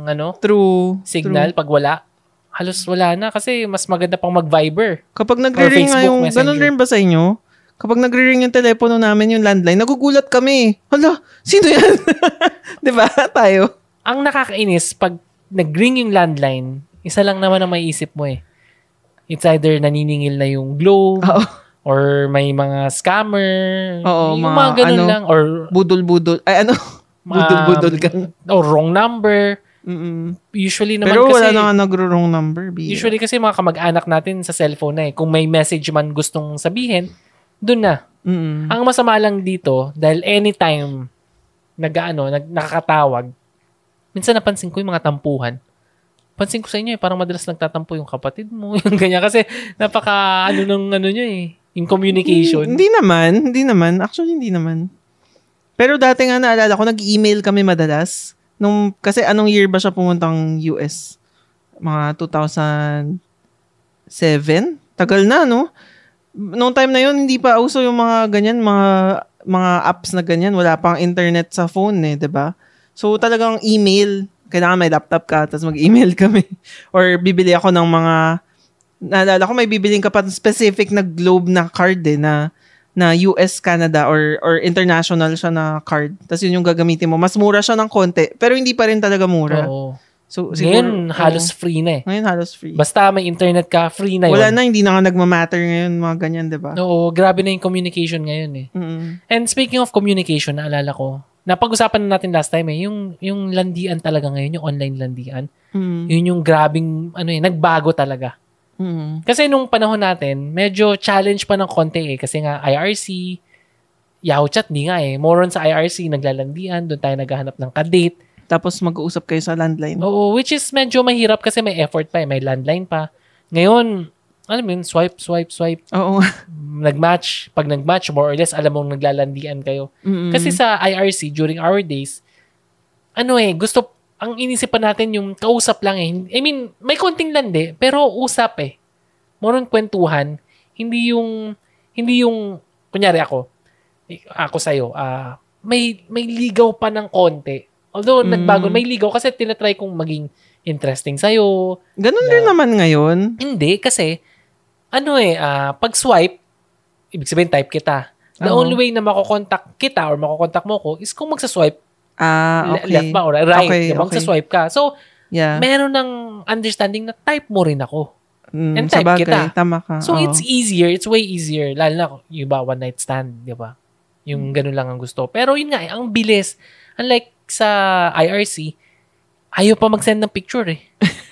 signal, pag wala, halos wala na. Kasi mas maganda pang mag-Viber. Kapag nagre-ring nga yung, ganun rin ba sa inyo? Kapag nagre-ring yung telepono namin, yung landline, nagugulat kami. Hala, sino yan? Diba? Tayo. ang nakakainis, pag nag-ring yung landline, isa lang naman ang maiisip mo eh. It's either naniningil na yung globe, or may mga scammer, yung mga ganun lang, or budol-budol, budol-budol ka. Or wrong number. Usually naman pero kasi... Pero wala na nga nagro-wrong number. Usually kasi mga kamag-anak natin sa cellphone na eh. Kung may message man gustong sabihin, dun na. Ang masama lang dito, dahil anytime nakakatawag, minsan napansin ko yung mga tampuhan. Pansin ko sa inyo parang madalas nagtatampo yung kapatid mo, yung ganyan. Kasi nyo eh. Yung communication. Hindi naman. Actually, hindi naman. Pero dati nga naalala ko, nag-email kami madalas. Kasi anong year ba siya pumuntang US? Mga 2007? Tagal na, no? Noong time na yun, hindi pa uso yung mga ganyan, mga apps na ganyan. Wala pang internet sa phone eh, 'di ba? So talagang email. Kailangan may laptop ka, tapos mag-email kami. Or bibili ako ng mga, naalala ko may bibiling ka pa specific na globe na card eh, na US, Canada, or international siya na card. Tapos yun yung gagamitin mo. Mas mura siya ng konti, pero hindi pa rin talaga mura. Oo. So, ngayon, halos free na eh. Ngayon, halos free. Basta may internet ka, free na yun. Wala na, hindi na nga nagmamatter ngayon, mga ganyan, diba? Oo, grabe na yung communication ngayon eh. And speaking of communication, naalala ko, napag-usapan na natin last time eh, yung landian talaga ngayon, yung online landian. Yun yung grabing, nagbago talaga. Kasi nung panahon natin, medyo challenge pa ng konti eh. Kasi nga, IRC, Yahoo Chat, di nga eh. More on sa IRC, naglalandian, doon tayo naghahanap ng kadate. Tapos mag-uusap kayo sa landline. Oo, which is medyo mahirap kasi may effort pa eh. May landline pa. Ngayon, swipe. Oo. Nag-match. Pag nag-match, more or less, alam mong naglalandian kayo. Kasi sa IRC, during our days, ang inisipan natin yung kausap lang eh. I mean, may konting landi, pero usap eh. More on kwentuhan. Hindi yung, kunyari ako sa'yo, may ligaw pa ng konti. Although, nagbago, may ligaw kasi tinatry kong maging interesting sa'yo. Ganun din naman ngayon. Hindi, kasi, pag swipe, ibig sabihin, type kita. The only way na makokontak kita or makokontak mo ko is kung magsaswipe, okay. left ba or right, okay. magsaswipe ka. So, meron ng understanding na type mo rin ako. And type sabagay, kita. Tama ka. So, it's easier. It's way easier. Lalo na, yung ba, one night stand, di ba? Yung ganun lang ang gusto. Pero yun nga, ang bilis. Unlike sa IRC, ayaw pa mag-send ng picture eh.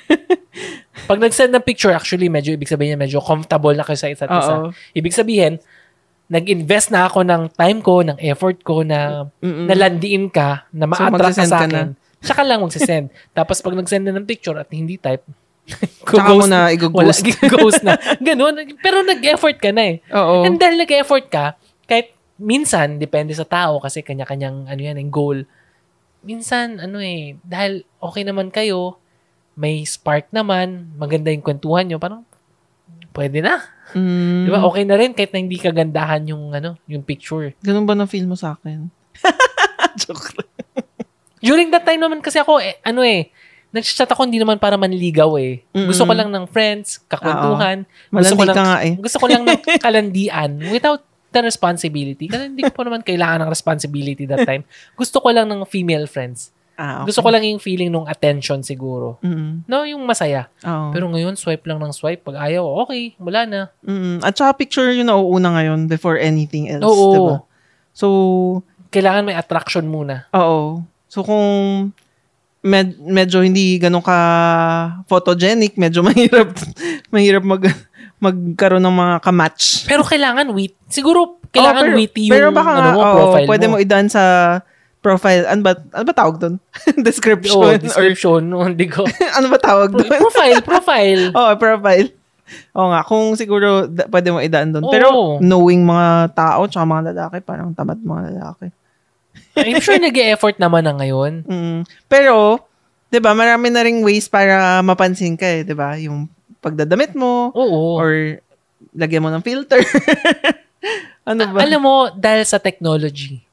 Pag nag-send ng picture, actually, ibig sabihin medyo comfortable na kayo sa isa't isa. Ibig sabihin, nag-invest na ako ng time ko, ng effort ko na nalandiin ka, na ma-attract ka sa akin. Tsaka lang magsisend. Tapos pag nag-send na ng picture at hindi type, tsaka mo na i-ghost. Ghost na. Ganun. Pero nag-effort ka na eh. Oo. And dahil nag-effort ka, kahit minsan, depende sa tao kasi kanya-kanyang yung goal. Minsan, dahil okay naman kayo, may spark naman, maganda yung kwentuhan nyo, parang, pwede na. Diba? Okay na rin kahit na hindi kagandahan yung picture. Ganun ba na-feel mo sa akin? Joke. During that time naman kasi ako, nag-chat ako hindi naman para manligaw eh. Gusto ko lang ng friends, kakwentuhan. Gusto ko lang ng kalandian without the responsibility. Kasi hindi ko pa naman kailangan ng responsibility that time. Gusto ko lang ng female friends. Okay. Gusto ko lang yung feeling ng attention siguro. No, yung masaya. Pero ngayon, swipe lang ng swipe. Pag ayaw, okay, wala na. At saka picture yung nauuna ngayon before anything else. Oo. Diba? So, kailangan may attraction muna. Oo. So, kung medyo hindi ganun ka photogenic, medyo mahirap magkaroon ng mga kamatch. Pero kailangan witty yung pero baka profile pwede mo. Mo idaan sa profile. Ano ba tawag doon? Description. Description. Hindi ko. Ano ba tawag doon? Profile. Profile. Oo nga. Kung siguro pwede mo idaan doon. Pero knowing mga tao tsaka mga lalaki, parang tamad mga lalaki. I'm sure nag-e-effort naman na ngayon. Pero, 'di ba, marami na ring ways para mapansin ka eh, 'di ba? Yung pagdadamit mo. Oo. Or lagyan mo ng filter. Ano ba? Alam mo, dahil sa technology,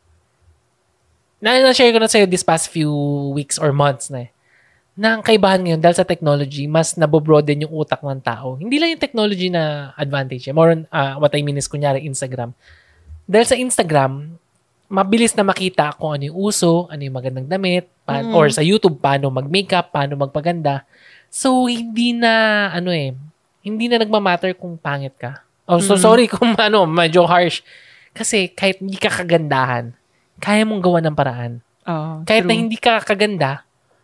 na-share ko na sa'yo this past few weeks or months na ang kaibahan ngayon, dahil sa technology, mas nabobroaden yung utak ng tao. Hindi lang yung technology na advantage. More on, what I mean is, kunyari, Instagram. Dahil sa Instagram, mabilis na makita kung ano yung uso, ano yung magandang damit, or sa YouTube, paano mag-makeup, paano magpaganda. So, hindi na nagmamatter kung pangit ka. Sorry kung medyo harsh. Kasi kahit hindi ka kagandahan, kaya mong gawa ng paraan. Kahit na hindi ka kaganda,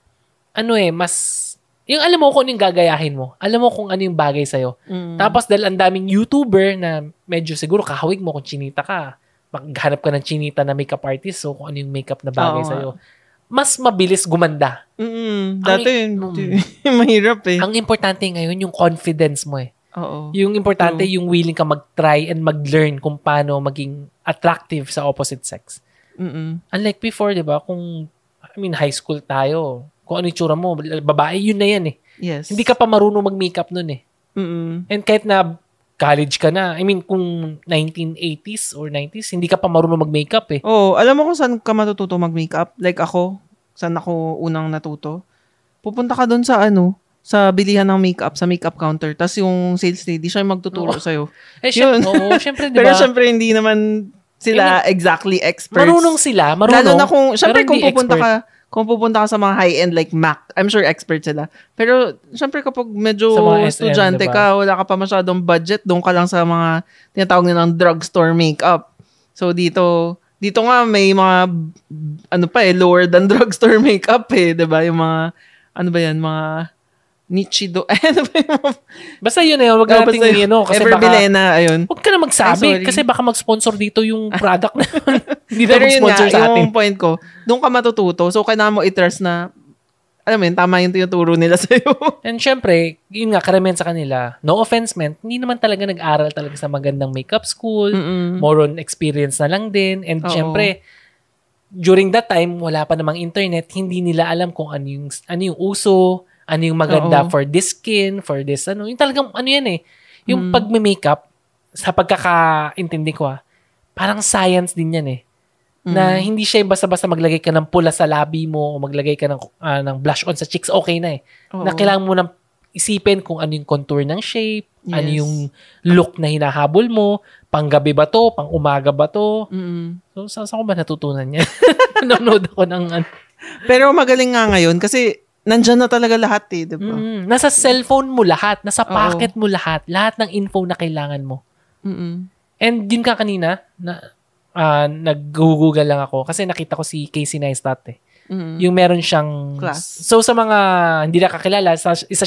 yung alam mo kung ano yung gagayahin mo. Alam mo kung ano yung bagay sa'yo. Tapos dahil ang daming YouTuber na medyo siguro kahawig mo kung chinita ka, maghanap ka ng chinita na makeup artist, so kung ano yung makeup na bagay sa'yo, mas mabilis gumanda. Dati, mahirap eh. Ang importante ngayon, yung confidence mo eh. Oo. Yung importante, yung willing ka mag-try and mag-learn kung paano maging attractive sa opposite sex. Unlike before, di ba? High school tayo, kung ano yung tsura mo, babae, yun na yan eh. Yes. Hindi ka pa marunong mag-makeup nun eh. And kahit na college ka na, kung 1980s or 90s, hindi ka pa marunong mag-makeup eh. Alam mo kung saan ka matututo mag-makeup? Like ako, saan ako unang natuto? Pupunta ka doon sa bilihan ng makeup, sa makeup counter. Tapos yung sales lady, siya yung magtuturo sa'yo. Syempre, di ba? Pero syempre, hindi naman sila exactly experts. Marunong sila. Lalo na syempre kung pupunta ka sa mga high-end like MAC, I'm sure expert sila. Pero syempre kapag medyo estudyante ka, wala ka pa masyadong budget, doon ka lang sa mga tinatawag nilang drugstore makeup. So dito nga may mga lower than drugstore makeup eh, 'di ba? Yung mga mga Nichido. Basta yun eh. Huwag natin kasi Everbilena, ayun. Huwag ka na magsabi. Kasi baka mag-sponsor dito yung product na hindi na mag-sponsor sa atin. Yung point ko, doon ka matututo. So, kailangan mo i-trust na, tama yung tinuturo nila sa'yo. And syempre, yun nga, karamihan sa kanila, no offense meant, hindi naman talaga nag-aral talaga sa magandang makeup school. More on experience na lang din. And syempre, during that time, wala pa namang internet, hindi nila alam kung ano yung uso, ano yung maganda for this skin, for this, yung talagang, yan eh. Yung pag-makeup, sa pagkakaintindi ko parang science din yan eh. Na hindi siya basta-basta maglagay ka ng pula sa labi mo o maglagay ka ng blush on sa cheeks, okay na eh. Na kailangan mo nang isipin kung ano yung contour ng shape, ano yung look na hinahabol mo, panggabi ba to, pang umaga ba to. So, saan ko ba natutunan yan? Nanonood ako ng Pero magaling nga ngayon kasi nandyan na talaga lahat eh, di ba? Nasa cellphone mo lahat, nasa pocket mo lahat ng info na kailangan mo. And yun ka kanina, nag-google lang ako kasi nakita ko si Casey Neistat eh. Yung meron siyang class. So sa mga hindi nakakilala,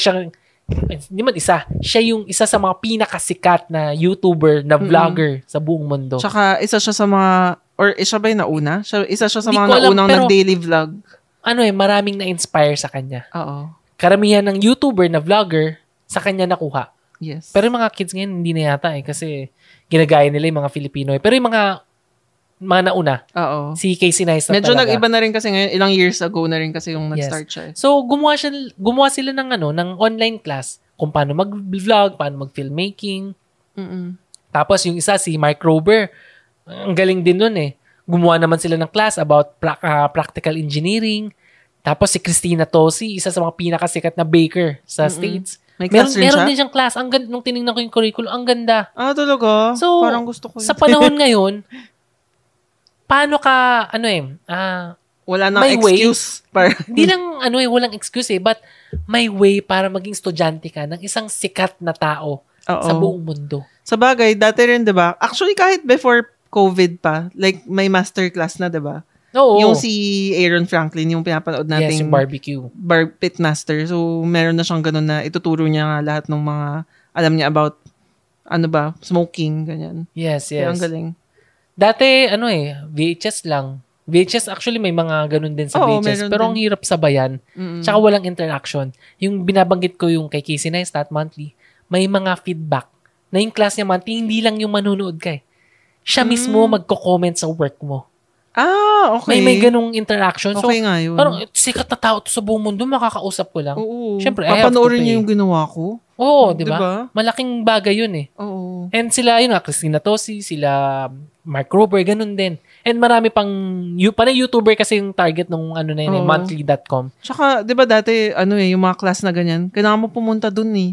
siya yung isa sa mga pinakasikat na YouTuber, na vlogger sa buong mundo. Tsaka isa siya sa mga, or isa ba yung nauna? Isa siya sa mga naunang nag-daily vlog. Maraming na-inspire sa kanya. Oo. Karamihan ng YouTuber na vlogger, sa kanya nakuha. Yes. Pero yung mga kids ngayon, hindi na yata kasi ginagaya nila yung mga Filipino. Pero yung mga nauna, si Casey Neistat medyo talaga. Nag-iba na rin kasi ngayon, ilang years ago na rin kasi yung nag-start siya. So, gumawa sila ng online class kung paano mag-vlog, paano mag-filmmaking. Tapos yung isa, si Mark Rober, ang galing din nun eh. Gumawa naman sila ng class about practical engineering. Tapos si Christina Tosi, isa sa mga pinakasikat na baker sa States. Meron din siyang class. Ang ganda, nung tinignan ko yung curriculum, ang ganda. Talaga? So, parang gusto ko yun. Sa panahon ngayon, paano ka, wala nang excuse. Hindi lang, walang excuse eh, but may way para maging estudyante ka ng isang sikat na tao sa buong mundo. Sa bagay, dati rin, diba? Actually, kahit before COVID pa, like may masterclass na, diba? Oo. Yung si Aaron Franklin, yung pinapanood natin. Yes, yung barbecue. Pitmaster. So, meron na siyang ganun na ituturo niya nga lahat ng mga alam niya about, smoking, ganyan. Yes. Kaya ang galing. Dati, VHS lang. VHS, actually, may mga ganun din sa VHS. Pero ang hirap sabayan. Tsaka walang interaction. Yung binabanggit ko yung kay Casey Neistat monthly, may mga feedback na yung class niya monthly, hindi lang yung manunood ka eh. Siya mismo magko-comment sa work mo. Okay. May ganung interaction. So, okay nga yun. Parang sikat na tao to sa buong mundo, makakausap ko lang. Oo. Siyempre, papanoorin niyo yung ginawa ko. Oo, diba? Malaking bagay yun eh. Oo. And sila, Christina Tosi, sila Mark Rober, ganun din. And marami pang, parang YouTuber kasi yung target nung monthly.com. Tsaka, diba dati, yung mga class na ganyan, kailangan mo pumunta dun eh.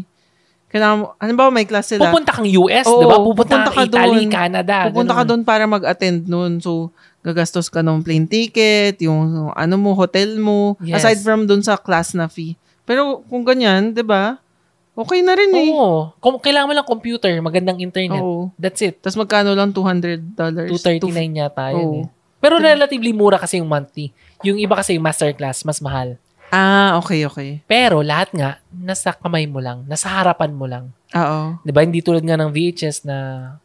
Ba may class sila? Pupunta kang US, diba? Pupunta ka Italy, Canada. Pupunta ka doon para mag-attend nun. So, gagastos ka ng plane ticket, yung ano mo, hotel mo, aside from dun sa class na fee. Pero kung ganyan, 'di ba? Okay na rin eh. Oo. Kung kailangan mo lang computer, magandang internet. Oo. That's it. Tapos magkano lang? $200? $239 yata yun eh. Pero relatively mura kasi yung monthly. Yung iba kasi yung masterclass, mas mahal. Okay. Pero lahat nga, nasa kamay mo lang. Nasa harapan mo lang. Oo. Diba? Hindi tulad nga ng VHS na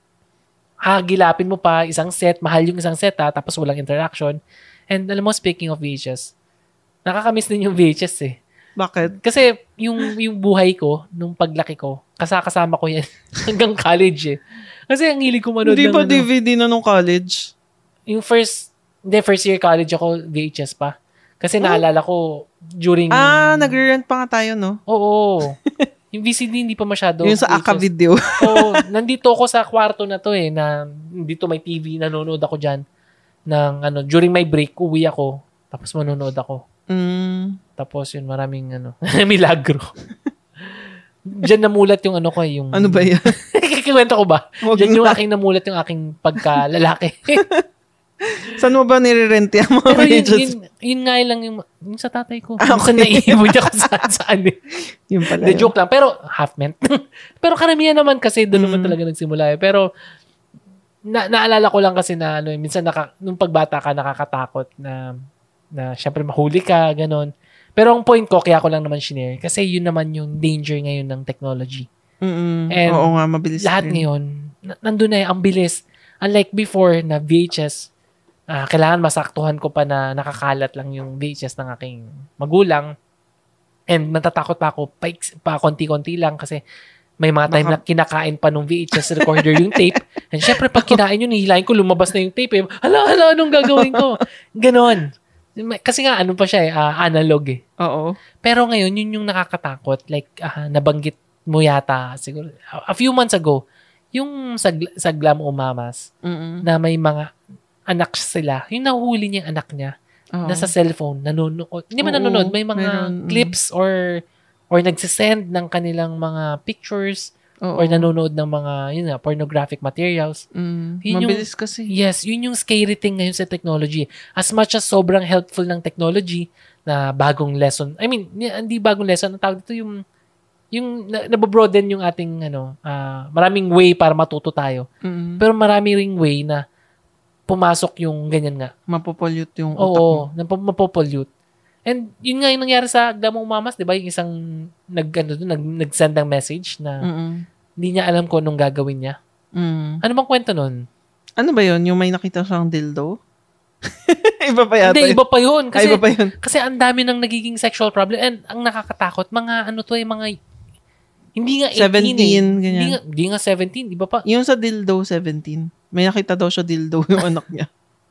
gilapin mo pa isang set, mahal yung isang set tapos walang interaction. And alam mo, speaking of VHS, nakakamiss din yung VHS eh. Bakit? Kasi yung buhay ko, nung paglaki ko, kasama ko yan hanggang college eh. Kasi ang hilig ko manood Hindi ba DVD na nung college? Yung first year college ako, VHS pa. Kasi naalala ko, during... nagre-rent pa nga tayo, no? Oo. Yung VCD hindi pa masyado. Yung sa Aka Video. Oo. Nandito ako sa kwarto na to eh, na dito may TV, nanonood ako dyan. During my break, uwi ako, tapos manonood ako. Tapos yun, maraming milagro. Diyan namulat yung ko yung... Ano ba yan? Kikwento ko ba? Diyan yung aking namulat yung aking pagkalalaki. Saan mo ba nire-rent yung mga videos? Yun nga lang yung sa tatay ko. Okay. Naiibon niya kung saan eh. Yun pala. The joke lang. Pero half meant. Pero karamihan naman kasi doon naman talaga nagsimula eh. Pero naalala ko lang kasi na minsan nung pagbata ka nakakatakot na syempre mahuli ka, ganon. Pero ang point ko, kaya ko lang naman shinare kasi yun naman yung danger ngayon ng technology. And oo nga, mabilis lahat rin. Ngayon, nandun na ang bilis. Unlike before na VHS, kailangan masaktuhan ko pa na nakakalat lang yung VHS ng aking magulang. And matatakot pa ako pa konti-konti lang kasi may mga time na kinakain pa nung VHS recorder yung tape. And syempre pag kinain yun, hihilahin ko, lumabas na yung tape. Hala, anong gagawin ko? Ganon. Kasi nga, pa siya analog eh. Oo. Pero ngayon, yun yung nakakatakot. Like, nabanggit mo yata, siguro, a few months ago, yung sa Glam o Mamas, na may mga anak sila, yung nahuhuli niya yung anak niya, nasa cellphone, nanonood. Hindi man nanonood, may mga clips or nagsisend ng kanilang mga pictures or nanonood ng mga pornographic materials. Mabilis kasi. Yes, yun yung scary thing ngayon sa technology. As much as sobrang helpful ng technology na bagong lesson. I mean, hindi bagong lesson. Ang tawag dito yung nabobroaden yung ating maraming way para matuto tayo. Pero marami ring way na pumasok yung ganyan nga. Mapopollute yung utak mo. Oo, mapopollute. And yun nga yung nangyari sa Glamong Mamas, di ba? Yung isang nag-send ng message na hindi niya alam kung anong gagawin niya. Ano bang kwento nun? Ano ba yun? Yung may nakita siyang dildo? Iba pa yata. Hindi, iba pa yun. Kasi, iba pa yun. Kasi ang dami ng nagiging sexual problem. And ang nakakatakot, mga mga hindi nga 18 ganyan. Hindi nga 17, di ba pa? Yung sa dildo, 17. May nakita daw siya dildo yung anak niya.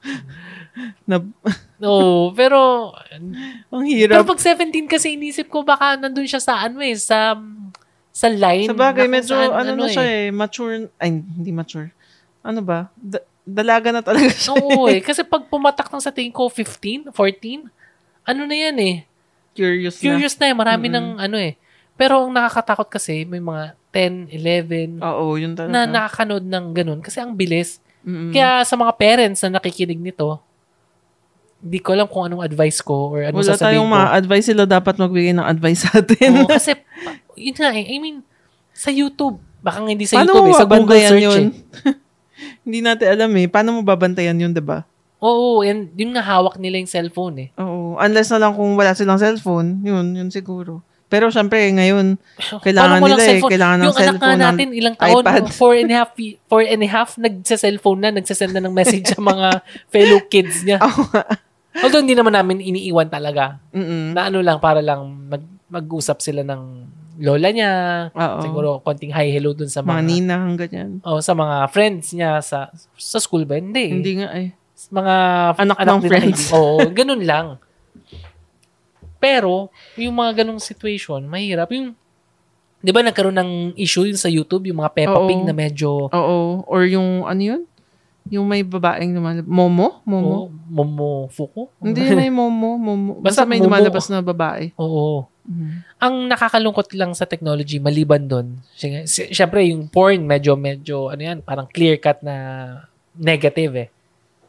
No, pero ang hirap. Pero pag 17 kasi inisip ko baka nandun siya sa sa line. Sa bagay, medyo siya mature. Ay, hindi mature. Ano ba? Dalaga na talaga siya. Oo kasi pag pumatak ng sa tingin ko 15, 14, ano na yan eh. Curious na marami ng Pero ang nakakatakot kasi, may mga 10, 11 yun talaga. Na nakakanood ng ganun kasi ang bilis. Kaya sa mga parents na nakikinig nito, hindi ko alam kung anong advice ko or anong sasabihin ko. Wala tayong advice sila dapat magbigay ng advice sa atin. Kasi, yun nga I mean, sa YouTube, baka hindi sa YouTube sa Google search yun? Hindi natin alam Paano mo babantayan yun, diba? Oo, and yun nga hawak nila yung cellphone Oo, unless na lang kung wala silang cellphone, yun siguro. Pero syempre, ngayon, kailangan nila kailangan ng cellphone. Yung anak natin, ilang taon, 4.5, nagsa-cellphone na, nagsasend na ng message sa mga fellow kids niya. Although hindi naman namin iniiwan talaga. Na lang, para lang mag-usap sila ng lola niya. Siguro, konting hi, hello dun sa mga ninang, ganyan. Sa mga friends niya sa school ba? Hindi. Hindi nga Mga anak ng friends. Ganun lang. Pero, yung mga ganong situation, mahirap. Yung, di ba nagkaroon ng issue yun sa YouTube, yung mga Peppa Pig na medyo... Oo. Or yung, ano yun? Yung may babaeng lumalabas. Momo? Momofuku? Hindi, may Momo. Basta may lumalabas na babae. Oo. Ang nakakalungkot lang sa technology, maliban doon, syempre yung porn, medyo, ano yan, parang clear-cut na negative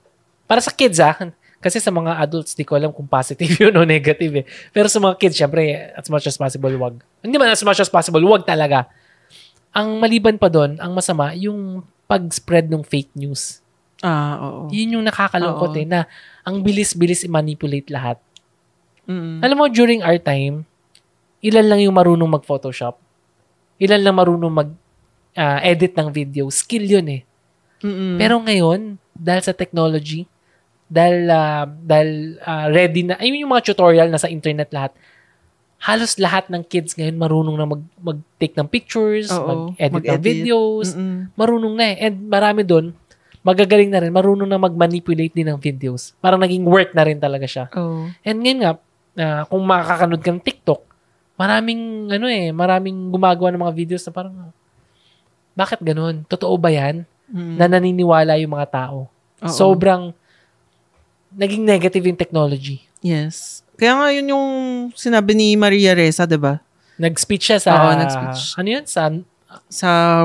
Para sa kids, kasi sa mga adults, di ko alam kung positive yun o negative eh. Pero sa mga kids, syempre, as much as possible, wag. Hindi man as much as possible, wag talaga. Ang maliban pa doon, ang masama, yung pag-spread ng fake news. Oo. Yun yung nakakalungkot na ang bilis-bilis i-manipulate lahat. Mm. Alam mo, during our time, ilan lang yung marunong mag-Photoshop. Ilan lang marunong mag-edit ng video. Skill yun eh. Mm-mm. Pero ngayon, dahil sa technology, dahil ready na, ayun yung mga tutorial na sa internet lahat, halos lahat ng kids ngayon marunong na mag-take ng pictures, mag-edit ng videos, marunong na eh. And marami doon, magagaling na rin, marunong na mag-manipulate din ng videos. Parang naging work na rin talaga siya. And ngayon nga, kung makakanood ka ng TikTok, maraming gumagawa ng mga videos na parang, bakit ganun? Totoo ba yan? Na naniniwala yung mga tao. Sobrang naging negative yung technology. Yes. Kaya nga yun yung sinabi ni Maria Ressa, diba? Nag-speech siya sa... nag-speech. Ano yun? Sa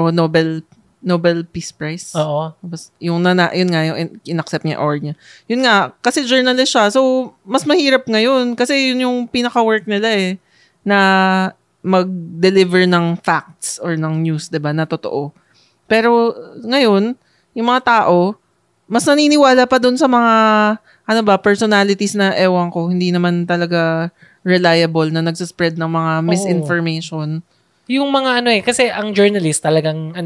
Nobel Peace Prize. Oo. Yun nga, yung in-accept niya or niya. Yun nga, kasi journalist siya. So, mas mahirap ngayon. Kasi yun yung pinaka-work nila eh. Na mag-deliver ng facts or ng news, diba? Na totoo. Pero, ngayon, yung mga tao, mas naniniwala pa dun sa mga personalities na ewan ko, hindi naman talaga reliable na nagsaspread ng mga misinformation. Yung mga kasi ang journalist talagang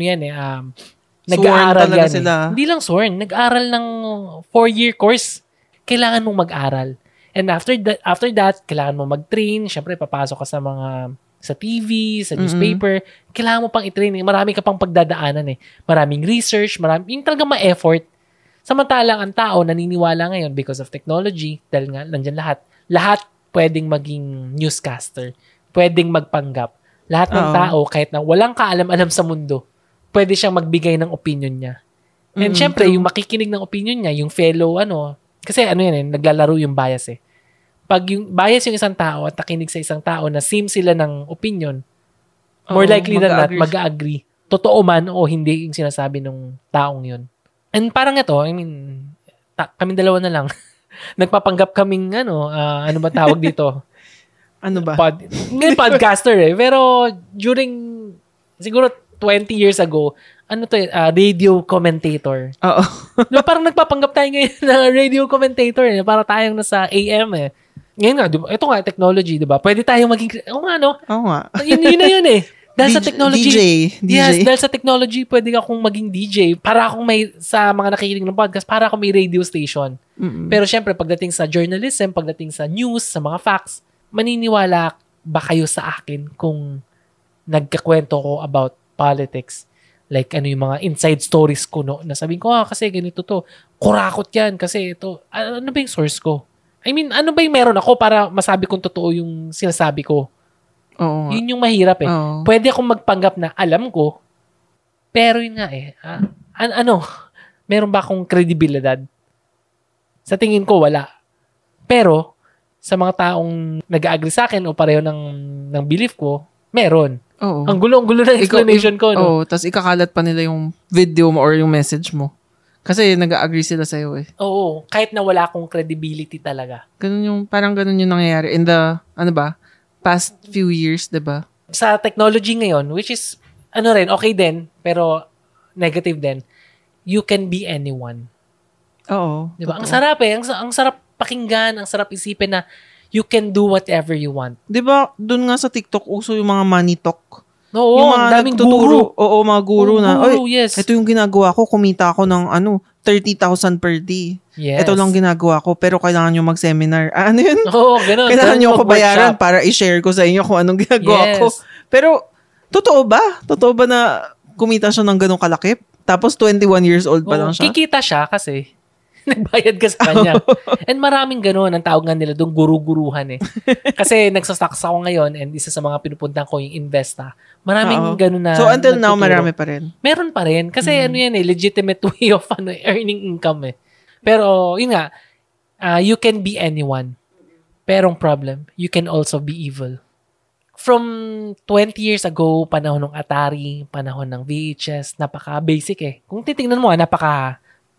nag-aaral yan. Sila. Hindi lang sworn, nag-aaral ng 4-year course. Kailangan mong mag-aral. And after that, kailangan mo mag-train. Siyempre, papasok ka sa TV, sa newspaper. Kailangan mo pang i-train. Marami ka pang pagdadaanan eh. Maraming research, yung talagang ma-effort. Samantalang ang tao naniniwala ngayon because of technology, dahil nga nandyan lahat pwedeng maging newscaster, pwedeng magpanggap. Lahat ng tao, kahit na walang kaalam-alam sa mundo, pwede siyang magbigay ng opinion niya. And syempre, yung makikinig ng opinion niya, yung fellow, kasi naglalaro yung bias eh. Pag yung bias yung isang tao at nakinig sa isang tao na same sila ng opinion, more likely than not, mag-agree. Totoo man o hindi yung sinasabi ng taong yun. And parang ito, kaming dalawa na lang. Nagpapanggap kaming, ano ba tawag dito? Ano ba? Podcaster eh. Pero during, siguro 20 years ago, radio commentator. Oo. Parang nagpapanggap tayo ngayon na radio commentator eh. Para tayong nasa AM eh. Ngayon nga, diba? Ito nga, technology, diba? Pwede tayong maging, Oo nga. Yun na yun eh. Dahil sa technology. DJ. Yes, dahil sa technology, pwede akong maging DJ. Para akong sa mga nakikinig ng podcast, para akong may radio station. Mm-mm. Pero syempre, pagdating sa journalism, pagdating sa news, sa mga facts, maniniwala ba kayo sa akin kung nagkakwento ko about politics? Like, yung mga inside stories ko, no? Nasabihin ko, kasi ganito to. Kurakot yan, kasi ito. Ano ba yung source ko? I mean, ano ba yung meron ako para masabi kong totoo yung sinasabi ko? Oo. Yun yung mahirap eh. Oo. Pwede akong magpanggap na alam ko, pero yun nga eh. Meron ba akong kredibilidad? Sa tingin ko, wala. Pero, sa mga taong nag-agree sa akin o pareho ng belief ko, meron. Oo. Ang gulo ng explanation ko. No? Oo, tas ikakalat pa nila yung video mo or yung message mo. Kasi nag-agree sila sa'yo eh. Oo, kahit na wala akong credibility talaga. Parang ganun yung nangyayari in the, past few years, diba? Sa technology ngayon, which is, okay din, pero negative din, you can be anyone. Oo. Diba? Ang sarap eh. Ang sarap pakinggan, ang sarap isipin na you can do whatever you want. Diba, dun nga sa TikTok, uso yung mga money talk. Oo, yung mga daming guru. Oo, mga guru na, yes. Ito yung ginagawa ko, kumita ako ng 30,000 per day. Yes. Ito lang ginagawa ko, pero kailangan nyo mag-seminar. Ano yun? Oo, ganun. Kailangan nyo ako bayaran para i-share ko sa inyo kung anong ginagawa ko. Pero, totoo ba? Totoo ba na kumita siya ng ganong kalakip? Tapos 21 years old pa lang siya? Kikita siya kasi nagbayad ka sa kanya. And maraming ganun. Ang tawag nga nila doon, guru-guruhan eh. Kasi nagsastocks ako ngayon and isa sa mga pinupuntahan ko yung Investa. Maraming ganun na. So until now, marami pa rin? Meron pa rin. Kasi legitimate way of earning income eh. Pero yun nga, you can be anyone. Pero ang problem, you can also be evil. From 20 years ago, panahon ng Atari, panahon ng VHS, napaka-basic eh. Kung titingnan mo,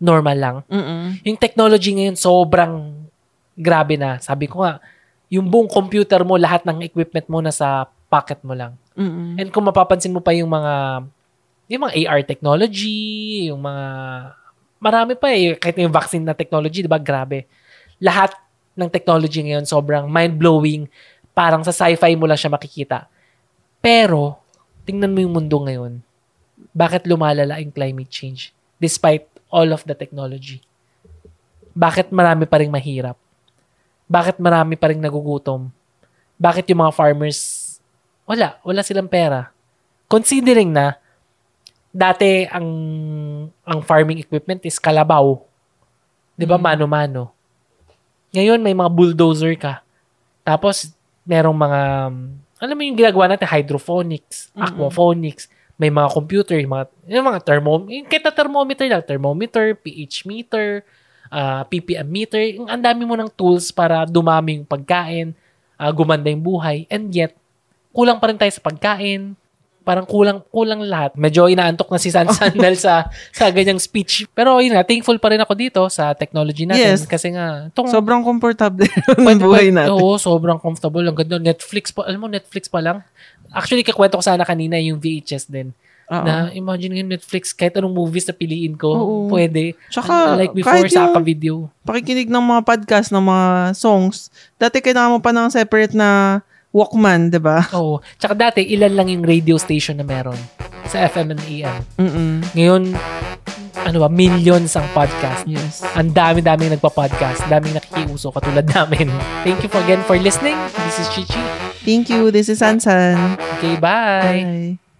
normal lang. Yung technology ngayon, sobrang grabe na. Sabi ko nga, yung buong computer mo, lahat ng equipment mo nasa pocket mo lang. And kung mapapansin mo pa yung mga AR technology, yung mga, marami pa kahit yung vaccine na technology, di ba, grabe. Lahat ng technology ngayon, sobrang mind-blowing, parang sa sci-fi mo lang siya makikita. Pero, tingnan mo yung mundo ngayon. Bakit lumalala yung climate change? Despite all of the technology. Bakit marami pa rin mahirap? Bakit marami pa rin nagugutom? Bakit yung mga farmers, wala silang pera? Considering na, dati ang farming equipment is kalabaw. Di ba, mano-mano? Ngayon, may mga bulldozer ka. Tapos, merong mga, alam mo yung ginagawa natin, hydroponics, aquaponics, may mga computer, yung mga thermometer lang, thermometer, pH meter, ppm meter, ang dami mo ng tools para dumami yung pagkain, gumanda yung buhay, and yet, kulang pa rin tayo sa pagkain, parang kulang lahat. Medyo inaantok na si Sansan dahil sa ganyang speech. Pero yun nga, thankful pa rin ako dito sa technology natin. Yes. Kasi nga, sobrang comfortable yung buhay natin. Oo, sobrang comfortable. Ang ganda. Netflix pa lang. Actually, kakwento ko sana kanina yung VHS din. Na imagine yung Netflix, kahit anong movies na piliin ko, pwede. Tsaka, like before sa video. Pakikinig ng mga podcast, ng mga songs, dati kailangan mo pa ng separate na Walkman, diba? Oo. Tsaka dati, ilan lang yung radio station na meron sa FM and AM. Ngayon, millions ang podcast. Yes. Ang dami-daming nagpa-podcast. Daming nakikiuso katulad namin. Thank you again for listening. This is Chichi. Thank you. This is Sansan. Okay, bye. Bye.